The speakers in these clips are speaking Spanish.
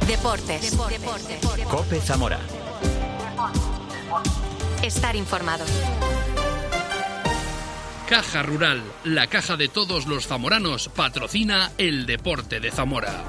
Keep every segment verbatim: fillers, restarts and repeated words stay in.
Deportes. Deportes. COPE Zamora. Estar informado. Caja Rural, la caja de todos los zamoranos, patrocina el deporte de Zamora.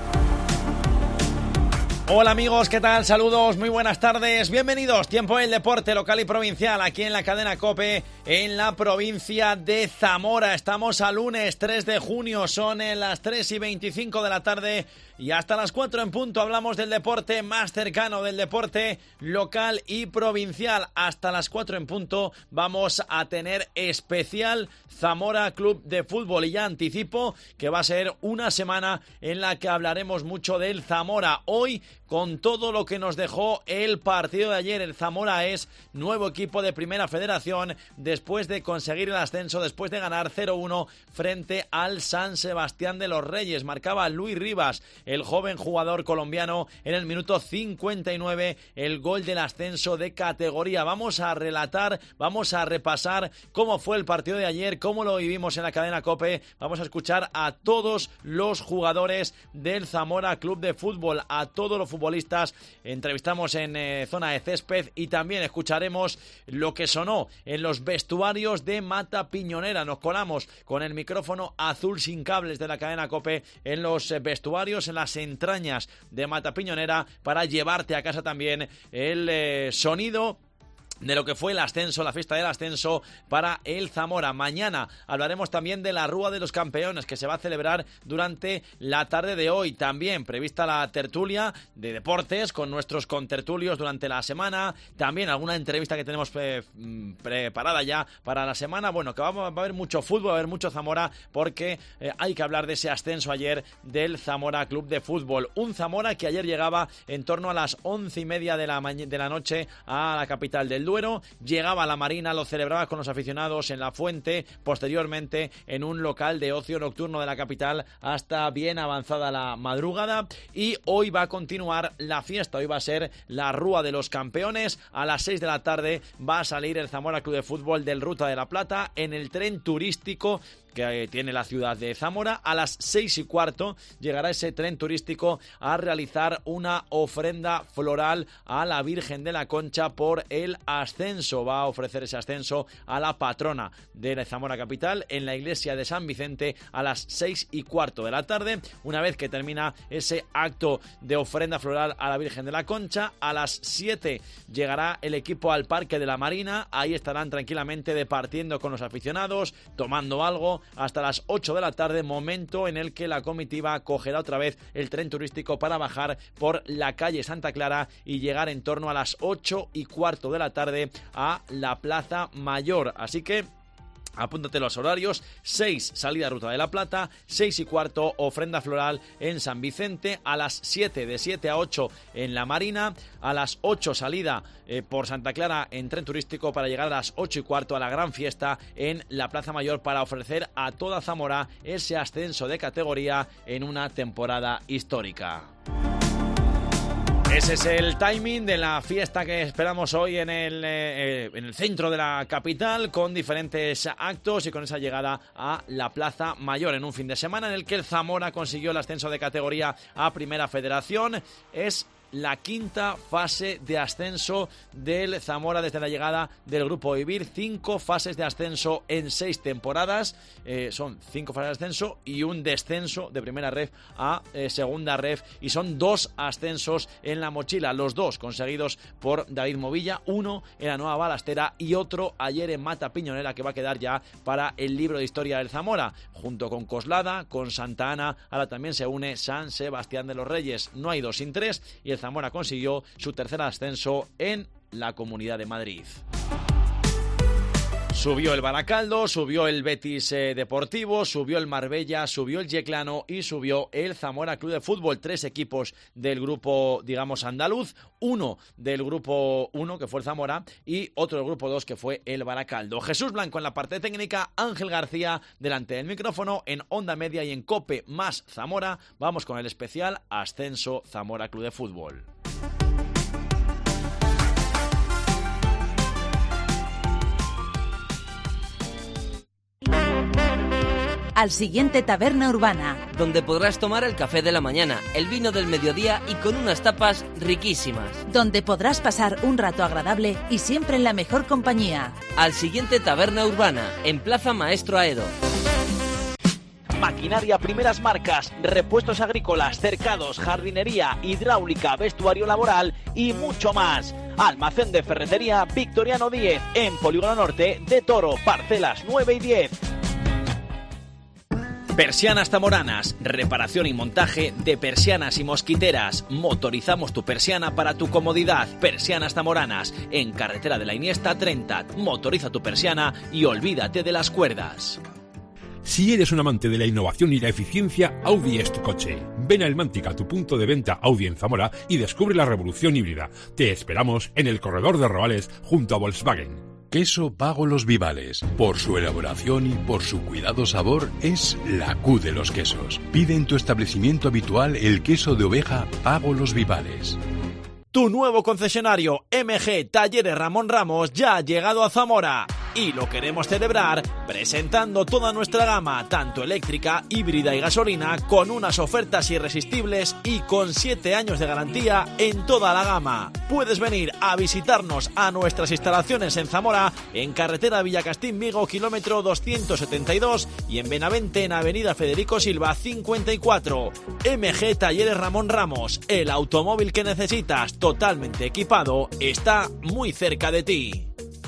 Hola amigos, ¿qué tal? Saludos, muy buenas tardes, bienvenidos. Tiempo del deporte local y provincial aquí en la cadena COPE en la provincia de Zamora. Estamos a lunes tres de junio, son en las tres y veinticinco de la tarde y hasta las cuatro en punto hablamos del deporte más cercano, del deporte local y provincial. Hasta las cuatro en punto vamos a tener especial Zamora Club de Fútbol y ya anticipo que va a ser una semana en la que hablaremos mucho del Zamora. Hoy con todo lo que nos dejó el partido de ayer, el Zamora es nuevo equipo de Primera Federación después de conseguir el ascenso, después de ganar cero uno frente al San Sebastián de los Reyes. Marcaba Luis Rivas, el joven jugador colombiano, en el minuto cincuenta y nueve, el gol del ascenso de categoría. Vamos a relatar, vamos a repasar cómo fue el partido de ayer, cómo lo vivimos en la cadena COPE. Vamos a escuchar a todos los jugadores del Zamora Club de Fútbol, a todos los futbolistas. Entrevistamos en eh, zona de césped y también escucharemos lo que sonó en los vestuarios de Mata Piñonera. Nos colamos con el micrófono azul sin cables de la cadena COPE en los eh, vestuarios, en las entrañas de Mata Piñonera, para llevarte a casa también el eh, sonido de lo que fue el ascenso, la fiesta del ascenso para el Zamora. Mañana hablaremos también de la Rúa de los Campeones, que se va a celebrar durante la tarde de hoy. También prevista la tertulia de deportes con nuestros contertulios durante la semana. También alguna entrevista que tenemos pre- preparada ya para la semana. Bueno, que va, va a haber mucho fútbol, va a haber mucho Zamora, porque eh, hay que hablar de ese ascenso ayer del Zamora Club de Fútbol. Un Zamora que ayer llegaba en torno a las once y media de la, ma- de la noche a la capital del Duero, llegaba a la Marina, lo celebraba con los aficionados en La Fuente, posteriormente en un local de ocio nocturno de la capital hasta bien avanzada la madrugada, y hoy va a continuar la fiesta. Hoy va a ser la Rúa de los Campeones. A las seis de la tarde va a salir el Zamora Club de Fútbol del Ruta de la Plata en el tren turístico que tiene la ciudad de Zamora. A las seis y cuarto llegará ese tren turístico a realizar una ofrenda floral a la Virgen de la Concha por el ascenso. Va a ofrecer ese ascenso a la patrona de la Zamora capital en la iglesia de San Vicente a las seis y cuarto de la tarde. Una vez que termina ese acto de ofrenda floral a la Virgen de la Concha, a las siete llegará el equipo al Parque de la Marina. Ahí estarán tranquilamente departiendo con los aficionados, tomando algo, hasta las ocho de la tarde, momento en el que la comitiva cogerá otra vez el tren turístico para bajar por la calle Santa Clara y llegar en torno a las ocho y cuarto de la tarde a la Plaza Mayor. Así que apúntate los horarios: seis salida Ruta de la Plata, seis y cuarto ofrenda floral en San Vicente, a las siete, de siete a ocho en la Marina, a las ocho salida eh, por Santa Clara en tren turístico para llegar a las ocho y cuarto a la gran fiesta en la Plaza Mayor para ofrecer a toda Zamora ese ascenso de categoría en una temporada histórica. Ese es el timing de la fiesta que esperamos hoy en el, eh, en el centro de la capital, con diferentes actos y con esa llegada a la Plaza Mayor en un fin de semana en el que el Zamora consiguió el ascenso de categoría a Primera Federación. Es la quinta fase de ascenso del Zamora desde la llegada del Grupo Vivir. Cinco fases de ascenso en seis temporadas. Eh, son cinco fases de ascenso y un descenso de primera ref a eh, segunda ref. Y son dos ascensos en la mochila. Los dos conseguidos por David Movilla. Uno en la Nueva Balastera y otro ayer en Mata Piñonera, que va a quedar ya para el libro de historia del Zamora. Junto con Coslada, con Santa Ana, ahora también se une San Sebastián de los Reyes. No hay dos sin tres y el Zamora consiguió su tercer ascenso en la Comunidad de Madrid. Subió el Baracaldo, subió el Betis eh, Deportivo, subió el Marbella, subió el Yeclano y subió el Zamora Club de Fútbol. Tres equipos del grupo, digamos, andaluz, uno del grupo uno, que fue el Zamora, y otro del grupo dos, que fue el Baracaldo. Jesús Blanco en la parte técnica, Ángel García delante del micrófono, en Onda Media y en COPE más Zamora. Vamos con el especial Ascenso Zamora Club de Fútbol. Al Siguiente Taberna Urbana, donde podrás tomar el café de la mañana, el vino del mediodía y con unas tapas riquísimas. Donde podrás pasar un rato agradable y siempre en la mejor compañía. Al Siguiente Taberna Urbana, en Plaza Maestro Aedo. Maquinaria primeras marcas, repuestos agrícolas, cercados, jardinería, hidráulica, vestuario laboral y mucho más. Almacén de ferretería Victoriano diez, en Polígono Norte de Toro, parcelas nueve y diez. Persianas Zamoranas, reparación y montaje de persianas y mosquiteras. Motorizamos tu persiana para tu comodidad. Persianas Zamoranas, en Carretera de la Iniesta treinta. Motoriza tu persiana y olvídate de las cuerdas. Si eres un amante de la innovación y la eficiencia, Audi es tu coche. Ven a Elmántica, tu punto de venta Audi en Zamora, y descubre la revolución híbrida. Te esperamos en el corredor de Roales junto a Volkswagen. Queso Pago Los Vivales. Por su elaboración y por su cuidado sabor, es la Q de los quesos. Pide en tu establecimiento habitual el queso de oveja Pago Los Vivales. Tu nuevo concesionario M G Talleres Ramón Ramos ya ha llegado a Zamora. Y lo queremos celebrar presentando toda nuestra gama, tanto eléctrica, híbrida y gasolina, con unas ofertas irresistibles y con siete años de garantía en toda la gama. Puedes venir a visitarnos a nuestras instalaciones en Zamora, en carretera Villacastín-Vigo, kilómetro doscientos setenta y dos, y en Benavente, en avenida Federico Silva cincuenta y cuatro. M G Talleres Ramón Ramos, el automóvil que necesitas totalmente equipado, está muy cerca de ti.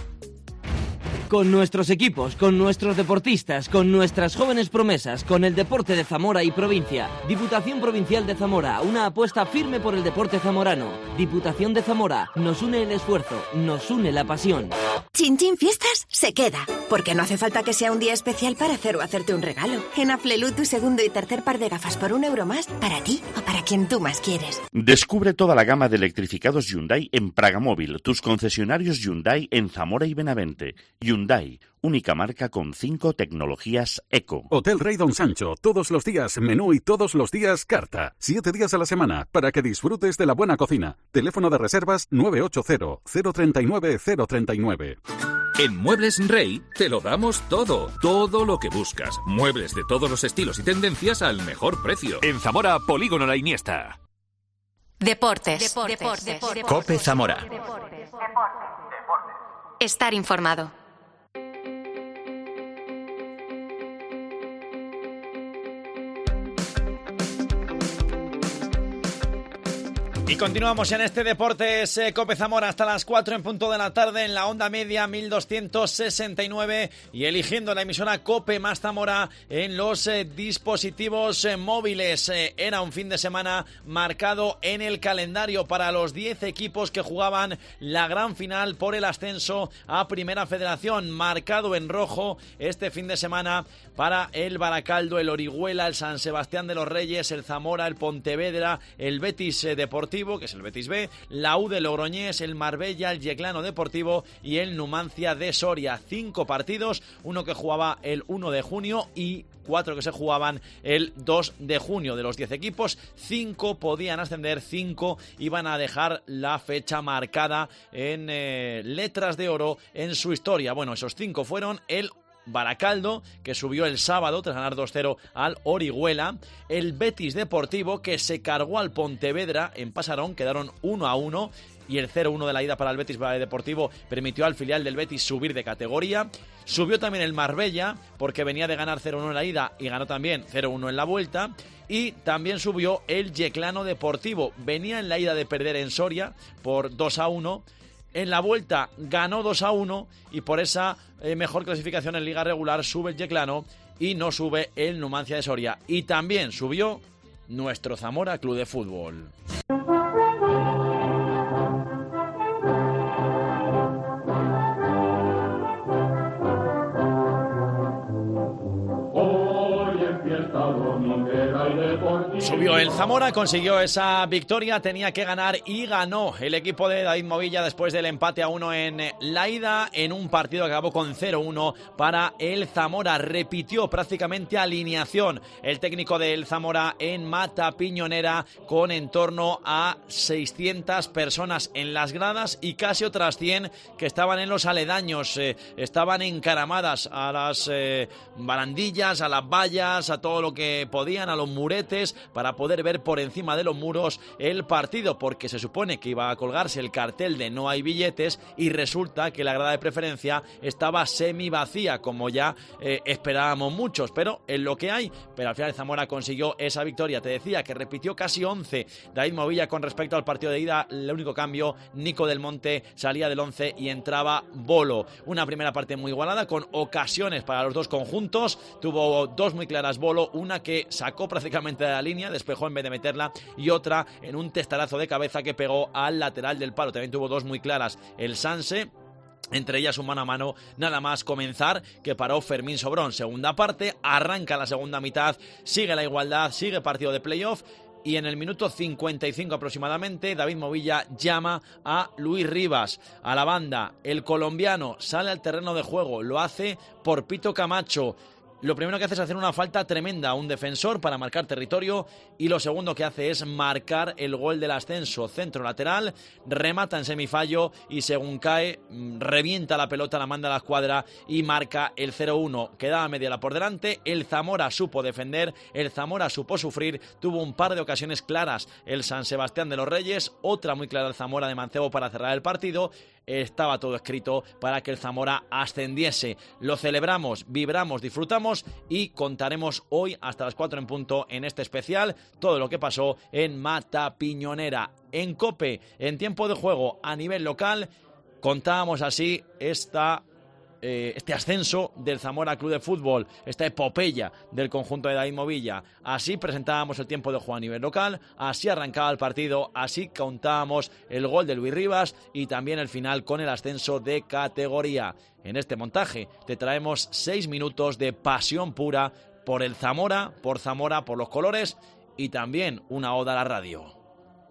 Con nuestros equipos, con nuestros deportistas, con nuestras jóvenes promesas, con el deporte de Zamora y provincia. Diputación Provincial de Zamora, una apuesta firme por el deporte zamorano. Diputación de Zamora, nos une el esfuerzo, nos une la pasión. Chin Chin Fiestas se queda, porque no hace falta que sea un día especial para hacer o hacerte un regalo. En Aflelu, tu segundo y tercer par de gafas por un euro más, para ti o para quien tú más quieres. Descubre toda la gama de electrificados Hyundai en Pragamóvil, tus concesionarios Hyundai en Zamora y Benavente. Hyundai, única marca con cinco tecnologías eco. Hotel Rey Don Sancho, todos los días menú y todos los días carta. Siete días a la semana para que disfrutes de la buena cocina. Teléfono de reservas nueve ocho cero, cero tres nueve, cero tres nueve. En Muebles Rey te lo damos todo, todo lo que buscas. Muebles de todos los estilos y tendencias al mejor precio. En Zamora, Polígono La Iniesta. Deportes. Deportes. Deportes. Deportes. Cope Zamora. Estar informado. Y continuamos en este Deportes eh, Cope Zamora hasta las cuatro en punto de la tarde en la onda media mil doscientos sesenta y nueve y eligiendo la emisora Cope más Zamora en los eh, dispositivos eh, móviles. Eh, era un fin de semana marcado en el calendario para los diez equipos que jugaban la gran final por el ascenso a Primera Federación. Marcado en rojo este fin de semana para el Baracaldo, el Orihuela, el San Sebastián de los Reyes, el Zamora, el Pontevedra, el Betis eh, Deportivo, que es el Betis B, la U de Logroñés, el Marbella, el Yeclano Deportivo y el Numancia de Soria. Cinco partidos, uno que jugaba el uno de junio y cuatro que se jugaban el dos de junio. De los diez equipos, cinco podían ascender, cinco iban a dejar la fecha marcada en eh, letras de oro en su historia. Bueno, esos cinco fueron el Baracaldo, que subió el sábado tras ganar dos cero al Orihuela, el Betis Deportivo, que se cargó al Pontevedra en Pasarón, quedaron uno a uno, y el cero uno de la ida para el Betis Deportivo permitió al filial del Betis subir de categoría. Subió también el Marbella, porque venía de ganar cero uno en la ida y ganó también cero uno en la vuelta. Y también subió el Yeclano Deportivo, venía en la ida de perder en Soria por dos a uno. En la vuelta ganó dos a uno y por esa eh, mejor clasificación en liga regular sube el Yeclano y no sube el Numancia de Soria. Y también subió nuestro Zamora Club de Fútbol. Subió el Zamora, consiguió esa victoria, tenía que ganar y ganó el equipo de David Movilla después del empate a uno en la ida, en un partido que acabó con cero uno para el Zamora. Repitió prácticamente alineación el técnico del Zamora en Mata Piñonera, con en torno a seiscientas personas en las gradas y casi otras cien que estaban en los aledaños, eh, estaban encaramadas a las eh, barandillas, a las vallas, a todo lo que podían, a los muretes, para poder ver por encima de los muros el partido, porque se supone que iba a colgarse el cartel de no hay billetes y resulta que la grada de preferencia estaba semi vacía, como ya eh, esperábamos muchos, pero es lo que hay. Pero al final Zamora consiguió esa victoria. Te decía que repitió casi once David Movilla con respecto al partido de ida. El único cambio, Nico del Monte salía del once y entraba Bolo. Una primera parte muy igualada, con ocasiones para los dos conjuntos. Tuvo dos muy claras Bolo, una que sacó prácticamente de la línea, despejó en vez de meterla, y otra en un testarazo de cabeza que pegó al lateral del palo. También tuvo dos muy claras el Sanse, entre ellas un mano a mano nada más comenzar, que paró Fermín Sobrón. Segunda parte, arranca la segunda mitad, sigue la igualdad, sigue partido de playoff. Y en el minuto cincuenta y cinco aproximadamente, David Movilla llama a Luis Rivas, a la banda. El colombiano sale al terreno de juego, lo hace por Pito Camacho. Lo primero que hace es hacer una falta tremenda a un defensor para marcar territorio, y lo segundo que hace es marcar el gol del ascenso. Centro lateral, remata en semifallo y según cae, revienta la pelota, la manda a la escuadra y marca el cero uno. Quedaba media hora por delante, el Zamora supo defender, el Zamora supo sufrir, tuvo un par de ocasiones claras el San Sebastián de los Reyes, otra muy clara el Zamora de Mancebo para cerrar el partido. Estaba todo escrito para que el Zamora ascendiese. Lo celebramos, vibramos, disfrutamos y contaremos hoy hasta las cuatro en punto en este especial todo lo que pasó en Mata Piñonera. En COPE, en tiempo de juego a nivel local, contábamos así esta... Eh, este ascenso del Zamora Club de Fútbol, esta epopeya del conjunto de David Movilla. Así presentábamos el tiempo de juego a nivel local, así arrancaba el partido, así contábamos el gol de Luis Rivas y también el final con el ascenso de categoría. En este montaje te traemos seis minutos de pasión pura por el Zamora, por Zamora, por los colores, y también una oda a la radio.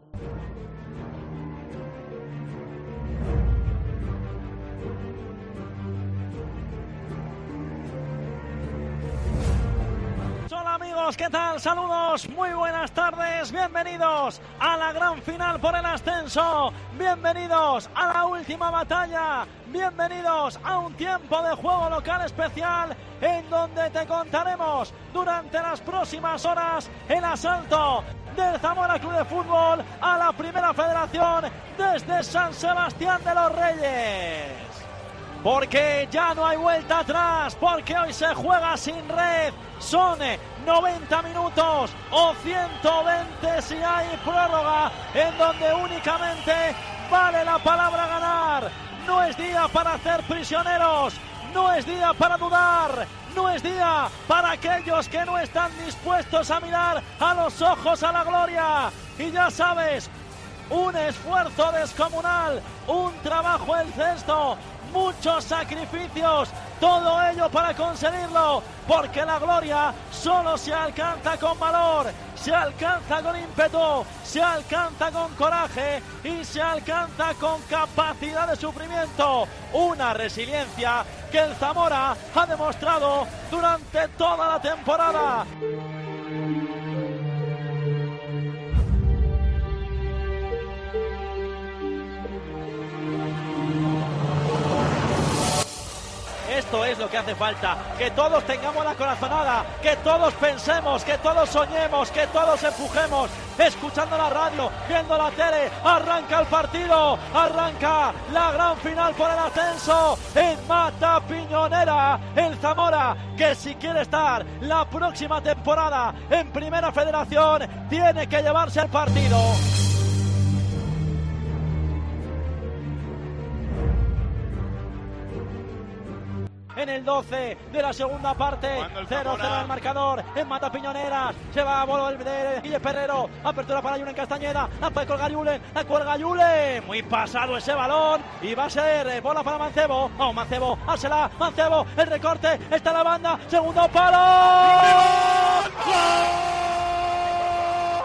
Amigos, ¿qué tal? Saludos, muy buenas tardes, bienvenidos a la gran final por el ascenso, bienvenidos a la última batalla, bienvenidos a un tiempo de juego local especial en donde te contaremos durante las próximas horas el asalto del Zamora Club de Fútbol a la Primera Federación desde San Sebastián de los Reyes. Porque ya no hay vuelta atrás, porque hoy se juega sin red. Son noventa minutos o ciento veinte si hay prórroga, en donde únicamente vale la palabra ganar. No es día para hacer prisioneros, no es día para dudar, no es día para aquellos que no están dispuestos a mirar a los ojos a la gloria. Y ya sabes, un esfuerzo descomunal, un trabajo en cesto, muchos sacrificios, todo ello para conseguirlo, porque la gloria solo se alcanza con valor, se alcanza con ímpetu, se alcanza con coraje y se alcanza con capacidad de sufrimiento, una resiliencia que el Zamora ha demostrado durante toda la temporada. Esto es lo que hace falta, que todos tengamos la corazonada, que todos pensemos, que todos soñemos, que todos empujemos, escuchando la radio, viendo la tele. Arranca el partido, arranca la gran final por el ascenso en Mata Piñonera. El Zamora, que si quiere estar la próxima temporada en Primera Federación, tiene que llevarse el partido. En el doce de la segunda parte, cero cero el marcador en Mata Piñonera. Se va a Bolo de Guille Perrero, apertura para Julen Castañeda, la puede colgar Julen, la cuelga Julen, muy pasado ese balón y va a ser bola para Mancebo. Oh, Mancebo, hásela, Mancebo, el recorte, está la banda, segundo palo. ¡Gol!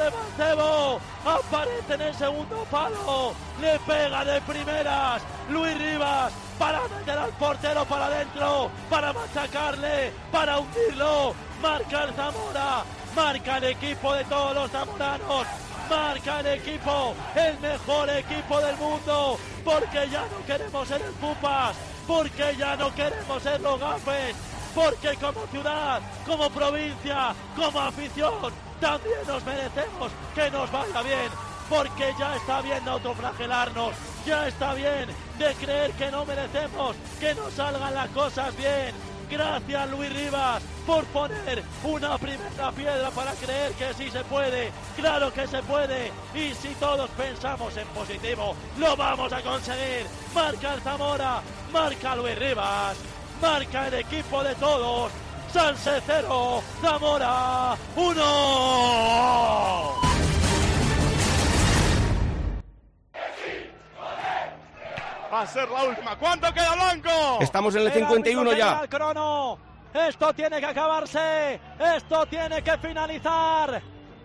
de Mancebo, aparece en el segundo palo, le pega de primeras Luis Rivas para meter al portero para adentro, para machacarle, para hundirlo. Marca el Zamora, marca el equipo de todos los zamoranos, marca el equipo, el mejor equipo del mundo, porque ya no queremos ser el Pupas, porque ya no queremos ser los Gafes, porque como ciudad, como provincia, como afición, también nos merecemos que nos vaya bien, porque ya está bien de autoflagelarnos, ya está bien de creer que no merecemos que nos salgan las cosas bien. Gracias, Luis Rivas, por poner una primera piedra para creer que sí se puede. Claro que se puede. Y si todos pensamos en positivo, lo vamos a conseguir. Marca el Zamora, marca Luis Rivas, marca el equipo de todos. Sanse cero, Zamora uno. Va a ser la última. ¿Cuánto queda, Blanco? Estamos en el cincuenta y uno ya. El crono. Esto tiene que acabarse. Esto tiene que finalizar.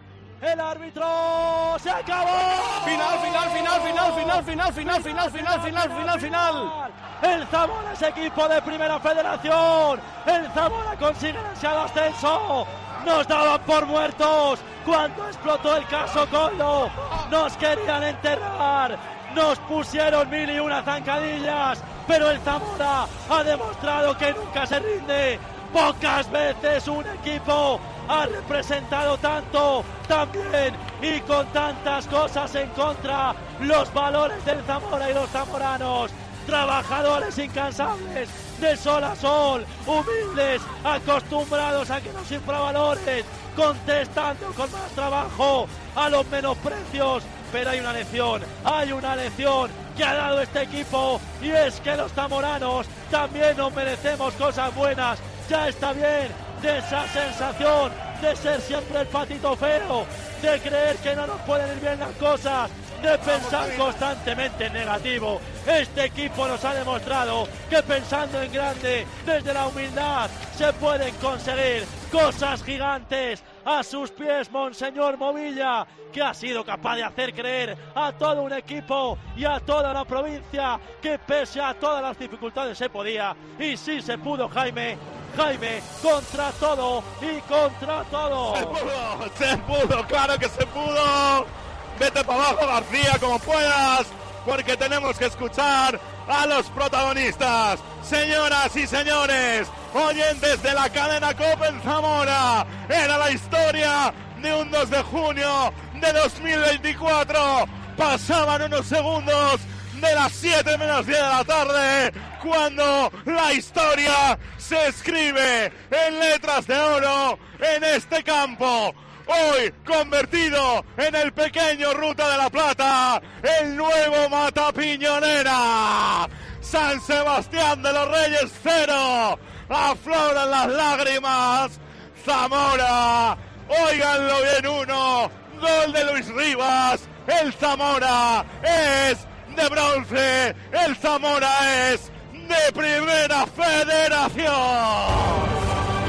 El árbitro se acabó. Final, final, final, final, final, final, final, final, final, final, final, final. El Zamora es equipo de Primera Federación. El Zamora consigue el ansiado ascenso. Nos daban por muertos cuando explotó el caso Coldo. Nos querían enterrar. Nos pusieron mil y una zancadillas, pero el Zamora ha demostrado que nunca se rinde. Pocas veces un equipo ha representado tanto, también y con tantas cosas en contra. Los valores del Zamora y los zamoranos, trabajadores incansables, de sol a sol, humildes, acostumbrados a que nos infravaloren, contestando con más trabajo a los menosprecios. Pero hay una lección, hay una lección que ha dado este equipo, y es que los zamoranos también nos merecemos cosas buenas. Ya está bien de esa sensación de ser siempre el patito feo, de creer que no nos pueden ir bien las cosas, de pensar constantemente en negativo. Este equipo nos ha demostrado que pensando en grande, desde la humildad, se pueden conseguir cosas gigantes. A sus pies, Monseñor Movilla, que ha sido capaz de hacer creer a todo un equipo y a toda la provincia que pese a todas las dificultades se podía. Y sí se pudo, Jaime. Jaime, contra todo y contra todo. Se pudo, se pudo, claro que se pudo. Vete para abajo, García, como puedas, porque tenemos que escuchar a los protagonistas. Señoras y señores, oyentes de la cadena COPE en Zamora, era la historia de un dos de junio de dos mil veinticuatro. Pasaban unos segundos de las siete menos diez de la tarde, cuando la historia se escribe en letras de oro en este campo. Hoy convertido en el pequeño Ruta de la Plata, el nuevo Mata Piñonera. San Sebastián de los Reyes cero, afloran las lágrimas. Zamora, óiganlo bien uno, gol de Luis Rivas. El Zamora es de bronce, el Zamora es de Primera Federación.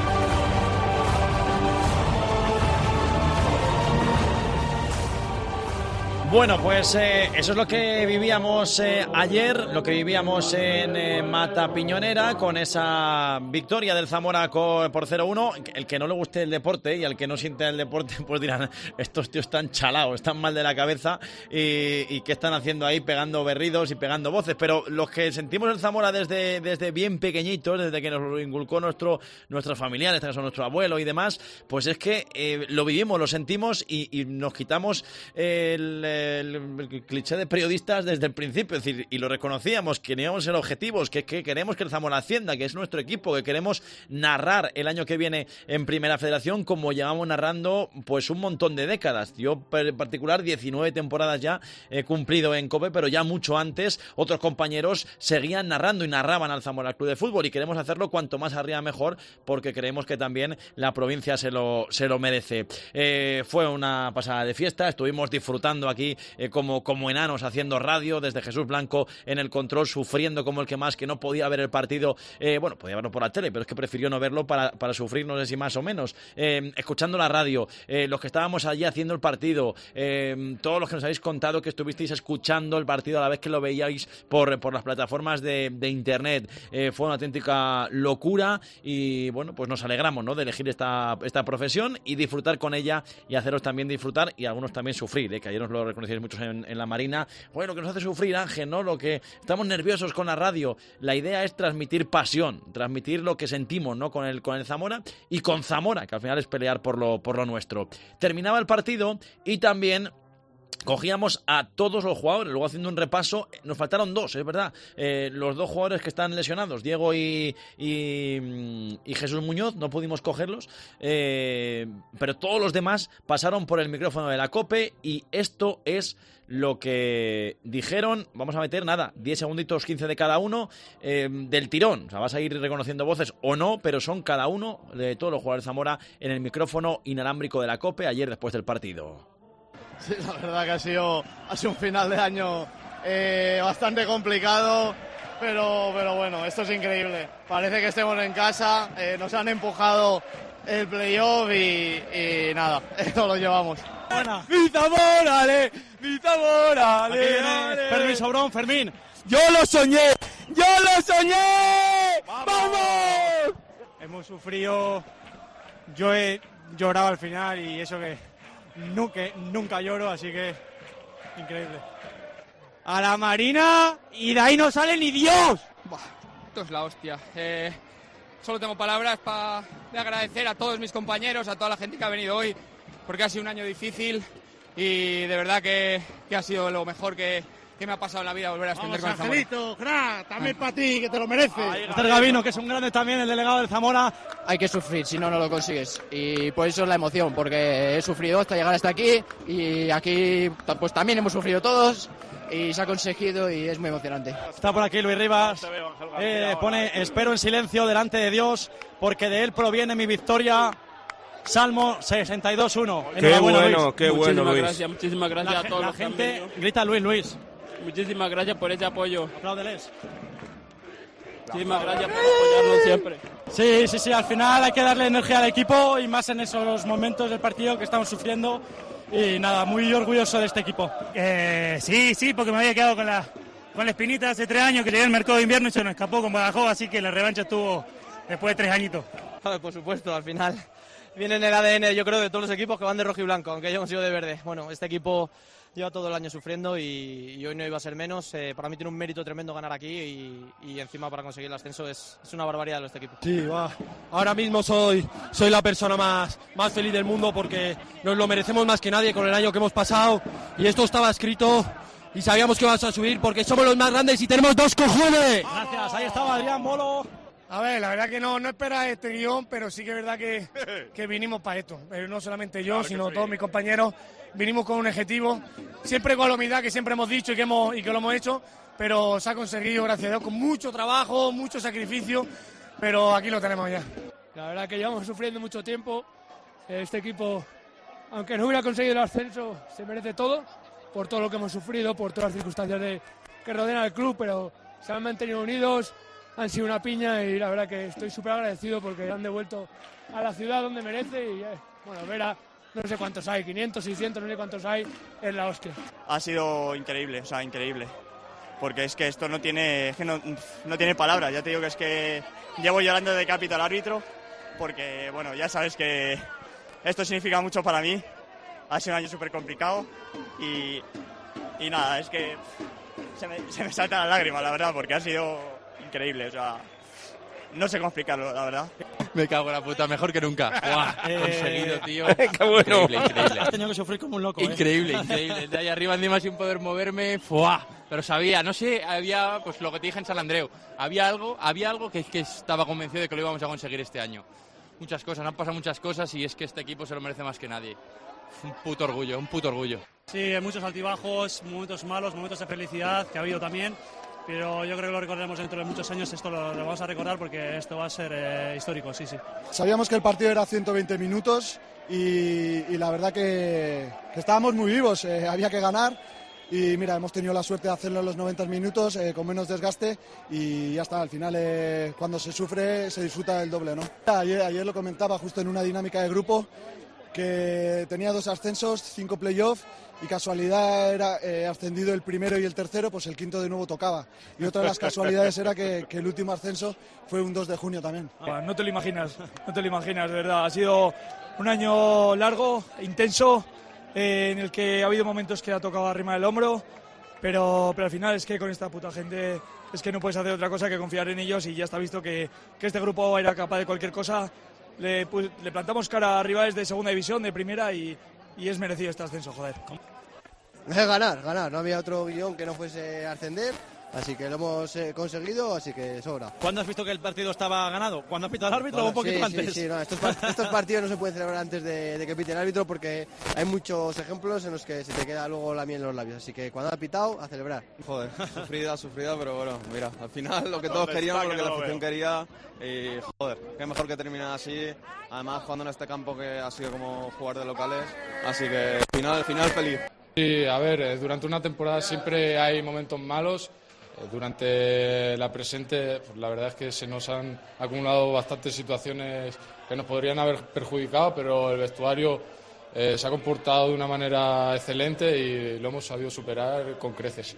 Bueno, pues eh, eso es lo que vivíamos eh, ayer, lo que vivíamos en eh, Mata Piñonera, con esa victoria del Zamora por cero uno. El que no le guste el deporte y al que no sienta el deporte, pues dirán, estos tíos están chalados, están mal de la cabeza y, y ¿qué están haciendo ahí pegando berridos y pegando voces? Pero los que sentimos el Zamora desde, desde bien pequeñitos, desde que nos lo inculcó nuestro, nuestros familiares, este caso nuestro abuelo y demás, pues es que eh, lo vivimos, lo sentimos y, y nos quitamos el... el, el cliché de periodistas desde el principio, es decir, y lo reconocíamos, que teníamos el objetivo, que, que queremos que el Zamora ascienda, que es nuestro equipo, que queremos narrar el año que viene en Primera Federación como llevamos narrando pues un montón de décadas. Yo en particular diecinueve temporadas ya he cumplido en COPE, pero ya mucho antes otros compañeros seguían narrando y narraban al Zamora Club de Fútbol, y queremos hacerlo cuanto más arriba mejor, porque creemos que también la provincia se lo, se lo merece. Eh, fue una pasada de fiesta, estuvimos disfrutando aquí allí eh, como, como enanos haciendo radio, desde Jesús Blanco en el control, sufriendo como el que más, que no podía ver el partido, eh, bueno, podía verlo por la tele, pero es que prefirió no verlo para, para sufrir, no sé si más o menos, eh, escuchando la radio, eh, los que estábamos allí haciendo el partido, eh, todos los que nos habéis contado que estuvisteis escuchando el partido a la vez que lo veíais por, por las plataformas de, de internet, eh, fue una auténtica locura y bueno, pues nos alegramos, ¿no?, de elegir esta, esta profesión y disfrutar con ella y haceros también disfrutar y algunos también sufrir, ¿eh? Que ayer nos lo reconocíais muchos en, en la Marina. Bueno, lo que nos hace sufrir, Ángel, ¿no? Lo que estamos nerviosos con la radio. La idea es transmitir pasión, transmitir lo que sentimos, ¿no?, con el, con el Zamora y con Zamora, que al final es pelear por lo, por lo nuestro. Terminaba el partido y también cogíamos a todos los jugadores, luego haciendo un repaso, nos faltaron dos, es verdad, eh, los dos jugadores que están lesionados, Diego y, y, y Jesús Muñoz, no pudimos cogerlos, eh, pero todos los demás pasaron por el micrófono de la COPE y esto es lo que dijeron. Vamos a meter, nada, diez segunditos, quince de cada uno, eh, del tirón, o sea, vas a ir reconociendo voces o no, pero son cada uno de todos los jugadores de Zamora en el micrófono inalámbrico de la COPE ayer después del partido. Sí, la verdad que ha sido, ha sido un final de año eh, bastante complicado, pero, pero bueno, esto es increíble. Parece que estemos en casa, eh, nos han empujado el playoff y, y nada, esto lo llevamos. Buena. ¡Mi Zamora, ale! ¡Mi Zamora, ale! Fermín Sobrón, Fermín. ¡Yo lo soñé! ¡Yo lo soñé! ¡Vamos! ¡Vamos! Hemos sufrido, yo he llorado al final y eso que nunca, nunca lloro, así que increíble. A la Marina y de ahí no sale ni Dios. Buah, esto es la hostia. Eh, solo tengo palabras para agradecer a todos mis compañeros, a toda la gente que ha venido hoy, porque ha sido un año difícil y de verdad que, que ha sido lo mejor que, que me ha pasado en la vida volver a ascender con el Zamora. Angelito, crack, también para ti, que te lo mereces. Esther Gavino, que es un grande también, el delegado del Zamora. Hay que sufrir, si no, no lo consigues. Y por eso es la emoción, porque he sufrido hasta llegar hasta aquí y aquí pues también hemos sufrido todos y se ha conseguido y es muy emocionante. Está por aquí Luis Rivas, eh, pone espero en silencio delante de Dios porque de él proviene mi victoria. Salmo sesenta y dos uno. Qué bueno, Luis. Qué bueno, muchísimas Luis. Gracias, muchísimas gracias la, a todos la los gente grita Luis, Luis. Muchísimas gracias por ese apoyo. Apláudeles. Muchísimas gracias por apoyarnos siempre. Sí, sí, sí, al final hay que darle energía al equipo y más en esos momentos del partido que estamos sufriendo. Y nada, muy orgulloso de este equipo. Eh, sí, sí, porque me había quedado con la, con la espinita hace tres años que llegué al mercado de invierno y se nos escapó con Badajoz, así que la revancha estuvo después de tres añitos. Por supuesto, al final viene en el A D N, yo creo, de todos los equipos que van de rojo y blanco, aunque hayamos sido de verde. Bueno, este equipo lleva todo el año sufriendo y, y hoy no iba a ser menos. Eh, para mí tiene un mérito tremendo ganar aquí y, y encima para conseguir el ascenso es, es una barbaridad de este equipo. Sí, va. Ahora mismo soy, soy la persona más, más feliz del mundo porque nos lo merecemos más que nadie con el año que hemos pasado y esto estaba escrito y sabíamos que íbamos a subir porque somos los más grandes y tenemos dos cojones. Gracias, ahí estaba Adrián Bolo. A ver, la verdad que no, no esperaba este guión, pero sí que es verdad que, que vinimos para esto. Pero no solamente yo, claro, sino todos mis compañeros, vinimos con un objetivo, siempre con la humildad que siempre hemos dicho y que, hemos, y que lo hemos hecho, pero se ha conseguido, gracias a Dios, con mucho trabajo, mucho sacrificio, pero aquí lo tenemos ya. La verdad que llevamos sufriendo mucho tiempo. Este equipo, aunque no hubiera conseguido el ascenso, se merece todo, por todo lo que hemos sufrido, por todas las circunstancias de, que rodean al club, pero se han mantenido unidos. Han sido una piña y la verdad que estoy súper agradecido porque han devuelto a la ciudad donde merece y, eh, bueno, ver a no sé cuántos hay, quinientos, seiscientos, no sé cuántos hay, es la hostia. Ha sido increíble, o sea, increíble, porque es que esto no tiene, es que no, no tiene palabras, ya te digo que es que llevo llorando de cápita al árbitro, porque, bueno, ya sabes que esto significa mucho para mí, ha sido un año súper complicado y, y nada, es que se me, se me saltan las lágrimas, la verdad, porque ha sido increíble, o sea, no sé cómo explicarlo, la verdad. Me cago en la puta, mejor que nunca. ¡Buah! Eh, conseguido, tío. ¡Qué bueno! Increíble, increíble. Has tenido que sufrir como un loco, Increíble, ¿eh? increíble. De ahí arriba encima sin poder moverme, ¡fuah! Pero sabía, no sé, había, pues lo que te dije en San Andreu, había algo, había algo que, que estaba convencido de que lo íbamos a conseguir este año. Muchas cosas, han pasado muchas cosas y es que este equipo se lo merece más que nadie. Un puto orgullo, un puto orgullo. Sí, muchos altibajos, momentos malos, momentos de felicidad que ha habido también. pero yo creo que lo recordaremos dentro de muchos años, esto lo, lo vamos a recordar porque esto va a ser eh, histórico, sí, sí. Sabíamos que el partido era ciento veinte minutos y, y la verdad que, que estábamos muy vivos, eh, había que ganar y mira, hemos tenido la suerte de hacerlo en los noventa minutos eh, con menos desgaste y ya está, al final eh, cuando se sufre se disfruta el doble, ¿no? Ayer, ayer lo comentaba justo en una dinámica de grupo que tenía dos ascensos, cinco playoffs y casualidad era eh, ascendido el primero y el tercero, pues el quinto de nuevo tocaba. Y otra de las casualidades era que, que el último ascenso fue un dos de junio también. Ah, no te lo imaginas, no te lo imaginas, de verdad. Ha sido un año largo, intenso, eh, en el que ha habido momentos que ha tocado arrimar el hombro, pero, pero al final es que con esta puta gente es que no puedes hacer otra cosa que confiar en ellos y ya está visto que, que este grupo era capaz de cualquier cosa. Le, pues, le plantamos cara a rivales de segunda división, de primera y, y es merecido este ascenso, joder. Ganar, ganar, no había otro guión que no fuese ascender, así que lo hemos eh, conseguido, así que sobra. ¿Cuándo has visto que el partido estaba ganado? ¿Cuándo ha pitado el árbitro Bueno, o un poquito sí, antes? Sí, sí, no, estos, estos partidos no se pueden celebrar antes de, de que pite el árbitro porque hay muchos ejemplos en los que se te queda luego la miel en los labios, así que cuando ha pitado, a celebrar. Joder, sufrida, sufrida, pero bueno, mira, al final lo que todos queríamos, lo que la afición quería y joder, qué mejor que terminar así, además jugando en este campo que ha sido como jugar de locales, así que final, final feliz. Sí, a ver, durante una temporada siempre hay momentos malos. Durante la presente, pues la verdad es que se nos han acumulado bastantes situaciones que nos podrían haber perjudicado, pero el vestuario eh, se ha comportado de una manera excelente y lo hemos sabido superar con creces.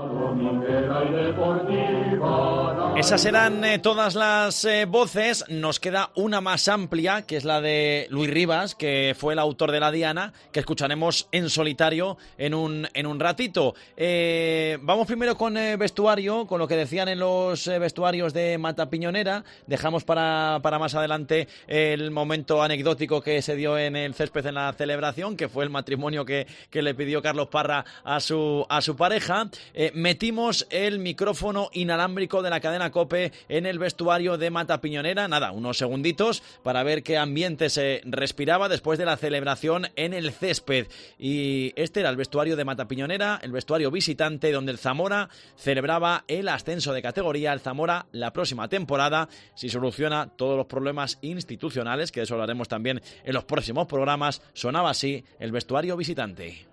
Esas eran eh, todas las eh, voces. Nos queda una más amplia, que es la de Luis Rivas, que fue el autor de la diana, que escucharemos en solitario en un, en un ratito. Eh, vamos primero con eh, vestuario, con lo que decían en los eh, vestuarios de Mata Piñonera. Dejamos para, para más adelante el momento anecdótico que se dio en el césped en la celebración, que fue el matrimonio que, que le pidió Carlos Parra a su, a su pareja. Eh, metimos el micrófono inalámbrico de la cadena COPE en el vestuario de Mata Piñonera, nada, unos segunditos para ver qué ambiente se respiraba después de la celebración en el césped. Y este era el vestuario de Mata Piñonera, el vestuario visitante donde el Zamora celebraba el ascenso de categoría. El Zamora la próxima temporada, si soluciona todos los problemas institucionales, que de eso hablaremos también en los próximos programas. Sonaba así el vestuario visitante.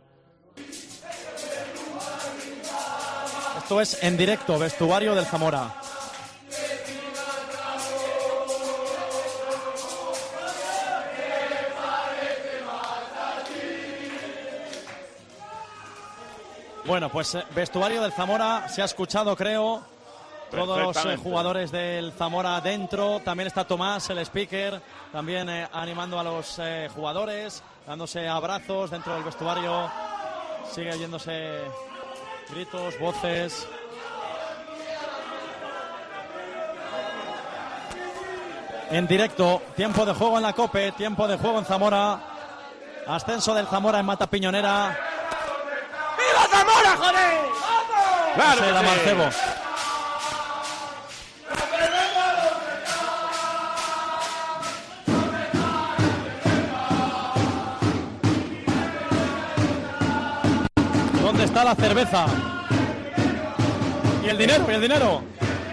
Esto es en directo, vestuario del Zamora. Bueno, pues vestuario del Zamora, se ha escuchado, creo, todos los eh, jugadores del Zamora dentro. También está Tomás, el speaker, también eh, animando a los eh, jugadores, dándose abrazos dentro del vestuario. Sigue oyéndose gritos, voces. En directo, tiempo de juego en la COPE, tiempo de juego en Zamora. Ascenso del Zamora en Mata Piñonera. ¡Viva Zamora, joder! ¡Vamos! Claro que sí. Mancebo. ¿Dónde está la cerveza? ¿Y el dinero? ¿Y el dinero?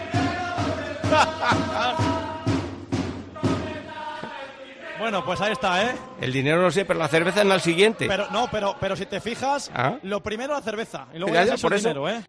Bueno, pues ahí está, ¿eh? El dinero no sé, pero la cerveza en el siguiente. Pero no, pero, pero si te fijas, ¿Ah? Lo primero la cerveza y luego ya, ya ya, por el eso. dinero, ¿eh?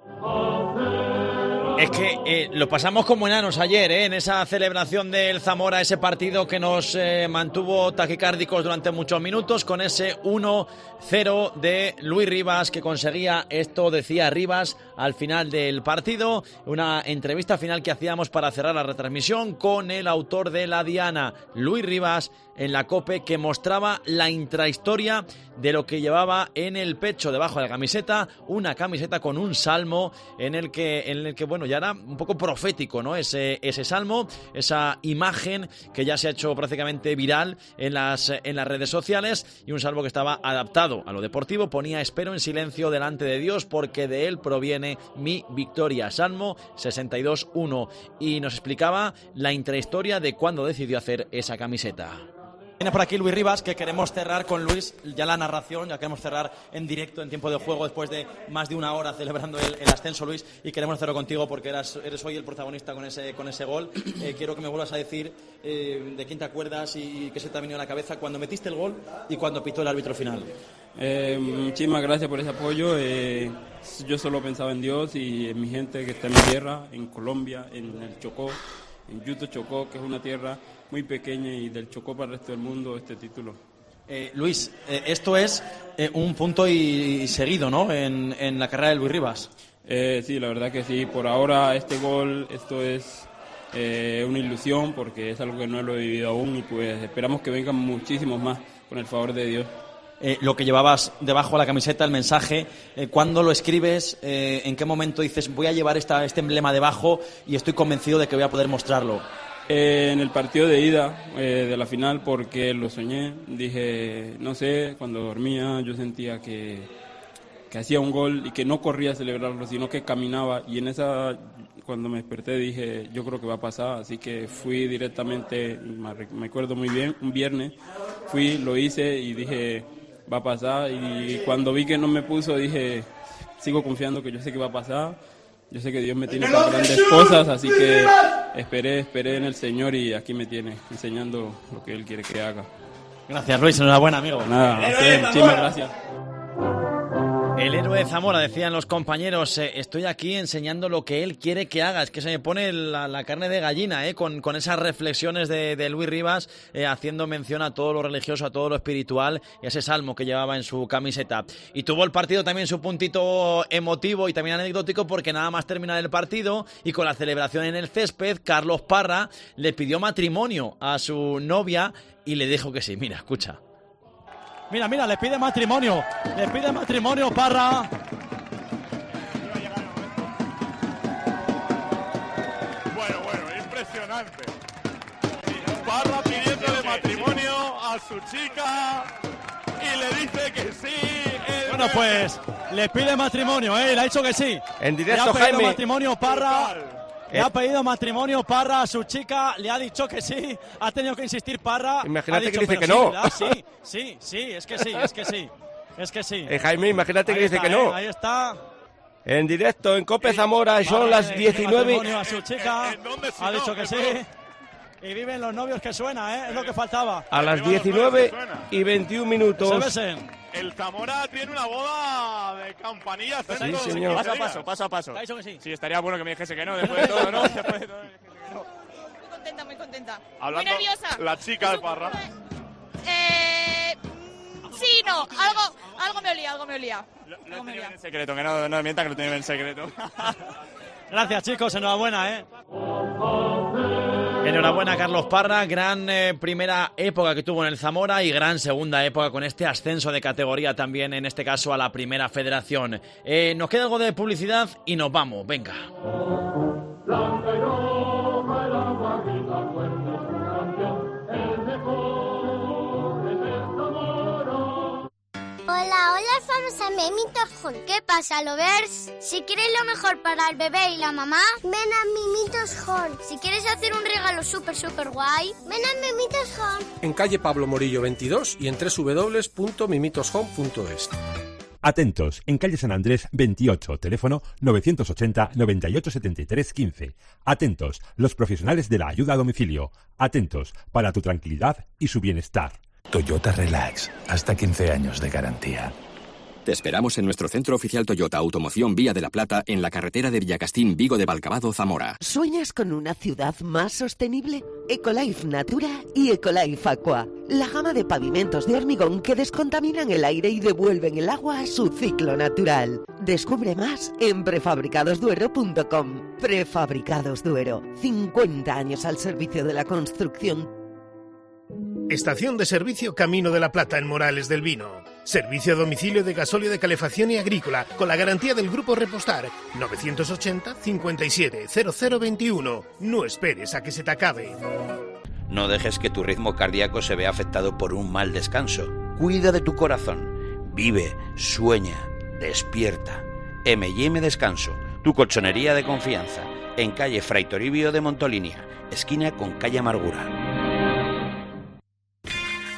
Es que eh, lo pasamos como enanos ayer, ¿eh? En esa celebración del Zamora, ese partido que nos eh, mantuvo taquicárdicos durante muchos minutos, con ese uno cero de Luis Rivas, que conseguía esto, decía Rivas, al final del partido. Una entrevista final que hacíamos para cerrar la retransmisión con el autor de la diana, Luis Rivas, en la COPE, que mostraba la intrahistoria de lo que llevaba en el pecho, debajo de la camiseta, una camiseta con un salmo en el que, en el que bueno, ya era un poco profético, ¿no? Ese, ese salmo, esa imagen que ya se ha hecho prácticamente viral en las, en las redes sociales, y un salmo que estaba adaptado a lo deportivo. Ponía: espero en silencio delante de Dios, porque de él proviene mi victoria. Salmo sesenta y dos uno. Y nos explicaba la intrahistoria de cuándo decidió hacer esa camiseta. Viene por aquí Luis Rivas, que queremos cerrar con Luis ya la narración, ya queremos cerrar en directo, en tiempo de juego, después de más de una hora celebrando el, el ascenso, Luis, y queremos hacerlo contigo porque eras, eres hoy el protagonista con ese, con ese gol. Eh, quiero que me vuelvas a decir eh, de quién te acuerdas y, y qué se te ha venido a la cabeza cuando metiste el gol y cuando pitó el árbitro final. Eh, muchísimas gracias por ese apoyo. Eh, yo solo pensaba en Dios y en mi gente que está en mi tierra, en Colombia, en el Chocó, en Yuto Chocó, que es una tierra muy pequeña, y del Chocó para el resto del mundo este título. Eh, Luis, eh, esto es eh, un punto y, y seguido, ¿no?, en, en la carrera de Luis Rivas. Eh, sí, la verdad que sí. Por ahora este gol, esto es eh, una ilusión porque es algo que no lo he vivido aún, y pues esperamos que vengan muchísimos más con el favor de Dios. Eh, lo que llevabas debajo de la camiseta, el mensaje, eh, ¿cuándo lo escribes? Eh, ¿En qué momento dices voy a llevar esta, este emblema debajo y estoy convencido de que voy a poder mostrarlo? Eh, en el partido de ida eh, de la final, porque lo soñé. Dije, no sé, cuando dormía yo sentía que, que hacía un gol y que no corría a celebrarlo, sino que caminaba, y en esa, cuando me desperté dije, yo creo que va a pasar, así que fui directamente, me acuerdo muy bien, un viernes, fui, lo hice y dije, va a pasar, y cuando vi que no me puso dije, sigo confiando que yo sé que va a pasar, yo sé que Dios me tiene para grandes cosas, así que esperé, esperé en el Señor y aquí me tiene, enseñando lo que Él quiere que haga. Gracias, Luis, enhorabuena, amigo. Nada, sí, muchísimas gracias. El héroe de Zamora, decían los compañeros, eh, estoy aquí enseñando lo que él quiere que haga. Es que se me pone la, la carne de gallina, eh, con, con esas reflexiones de, de Luis Rivas, eh, haciendo mención a todo lo religioso, a todo lo espiritual, y ese salmo que llevaba en su camiseta. Y tuvo el partido también su puntito emotivo y también anecdótico, porque nada más terminar el partido y con la celebración en el césped, Carlos Parra le pidió matrimonio a su novia y le dijo que sí. Mira, escucha. Mira, mira, le pide matrimonio, le pide matrimonio Parra. Bueno, bueno, impresionante. Parra pidiéndole matrimonio a su chica y le dice que sí. Bueno, pues le pide matrimonio, ¿eh? Le ha dicho que sí. En directo, le ha pedido Jaime. matrimonio Parra. Le ha pedido matrimonio Parra a su chica, le ha dicho que sí, ha tenido que insistir Parra. Imagínate ha dicho, que dice "Pero que sí, no". ¿verdad? Sí, sí, sí, es que sí, es que sí, es que sí. Eh, Jaime, imagínate Ahí que dice está, que no. ¿eh? Ahí está. En directo, en Cope Zamora, y son Parra las le pide diecinueve. matrimonio a su chica, ha dicho que sí. Y viven los novios que suena, ¿eh? Es lo que faltaba. A las diecinueve y veintiún minutos. Se besen. El Zamora tiene una boda de campanillas. Sí, dentro de señor. su Paso a día. paso, paso a paso. ¿Te ha dicho que sí? Sí, estaría bueno que me dijese que no, después de todo, ¿no? Después de todo. Muy contenta, muy contenta. Hablando muy nerviosa. la chica de Parra. Eh, mm, sí, no, algo, algo me olía, algo me olía. Lo he tenido en secreto, que no, no mienta que lo tenía en secreto. Gracias, chicos, enhorabuena, ¿eh? Enhorabuena, Carlos Parra, gran eh, primera época que tuvo en el Zamora y gran segunda época con este ascenso de categoría también, en este caso a la Primera Federación. Eh, nos queda algo de publicidad y nos vamos, venga. Hola, hola, somos a Mimitos Hall. ¿Qué pasa, lovers? Si quieres lo mejor para el bebé y la mamá, ven a Mimitos Hall. Si quieres hacer un regalo súper, súper guay, ven a Mimitos Hall. En calle Pablo Morillo veintidós y en doble u doble u doble u punto mimitos home punto es. Atentos, en calle San Andrés veintiocho, teléfono novecientos ochenta, noventa y ocho, setenta y tres, quince. Atentos, los profesionales de la ayuda a domicilio. Atentos, para tu tranquilidad y su bienestar. Toyota Relax, hasta quince años de garantía. Te esperamos en nuestro centro oficial Toyota Automoción Vía de la Plata, en la carretera de Villacastín, Vigo de Valcavado, Zamora. ¿Sueñas con una ciudad más sostenible? Ecolife Natura y Ecolife Aqua. La gama de pavimentos de hormigón que descontaminan el aire y devuelven el agua a su ciclo natural. Descubre más en prefabricados duero punto com. Prefabricados Duero. cincuenta años al servicio de la construcción. Estación de servicio Camino de la Plata en Morales del Vino. Servicio a domicilio de gasóleo de calefacción y agrícola con la garantía del Grupo Repostar. novecientos ochenta, cincuenta y siete, cero cero veintiuno. No esperes a que se te acabe. No dejes que tu ritmo cardíaco se vea afectado por un mal descanso. Cuida de tu corazón. Vive, sueña, despierta. eme y eme Descanso, tu colchonería de confianza. En calle Fray Toribio de Montolinia, esquina con calle Amargura.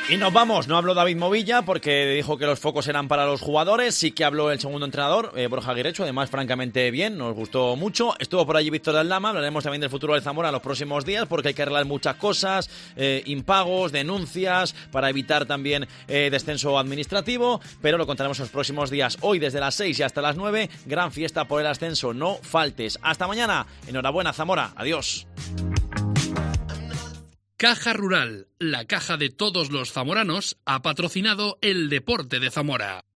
Y nos vamos, no habló David Movilla porque dijo que los focos eran para los jugadores, sí que habló el segundo entrenador, eh, Borja Aguirrecho, además francamente bien, nos gustó mucho. Estuvo por allí Víctor Aldama, hablaremos también del futuro del Zamora en los próximos días porque hay que arreglar muchas cosas, eh, impagos, denuncias, para evitar también eh, descenso administrativo, pero lo contaremos en los próximos días. Hoy desde las seis y hasta las nueve, gran fiesta por el ascenso, no faltes. Hasta mañana, enhorabuena Zamora, adiós. Caja Rural, la caja de todos los zamoranos, ha patrocinado el deporte de Zamora.